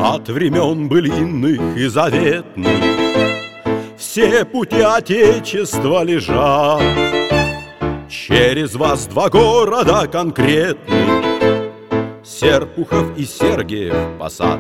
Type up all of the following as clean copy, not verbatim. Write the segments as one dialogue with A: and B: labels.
A: От времен былинных и заветных все пути Отечества лежат. Через вас два города конкретных, Серпухов и Сергиев Посад.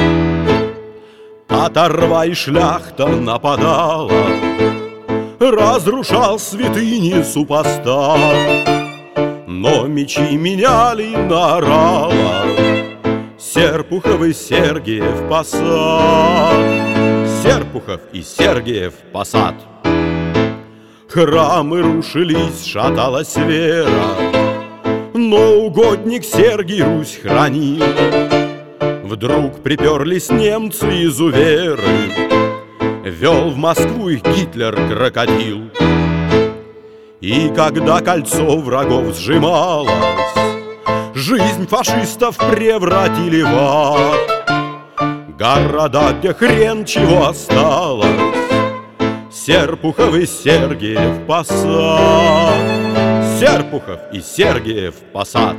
A: Оторва и шляхта нападала, разрушал святыни супостат. Но мечи меняли на орала Серпухов и Сергиев Посад. Серпухов и Сергиев Посад. Храмы рушились, шаталась вера, но угодник Сергий Русь хранил. Вдруг приперлись немцы изуверы, вел в Москву их Гитлер-крокодил. И когда кольцо врагов сжималось, жизнь фашистов превратили в ад. Города, где хрен чего осталось, Серпухов и Сергиев Посад. Серпухов и Сергиев Посад.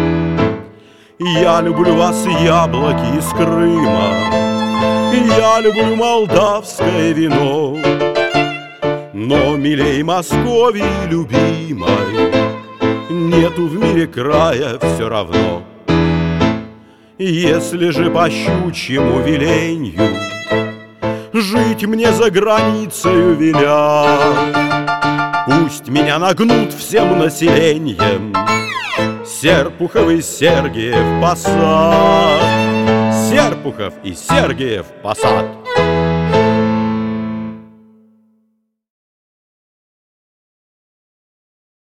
A: Я люблю вас, яблоки из Крыма, я люблю молдавское вино, но милей Московии любимой нету в мире края все равно. Если же по щучьему веленью жить мне за границею велят, пусть меня нагнут всем населением Серпухов и Сергиев Посад. Серпухов и Сергиев Посад.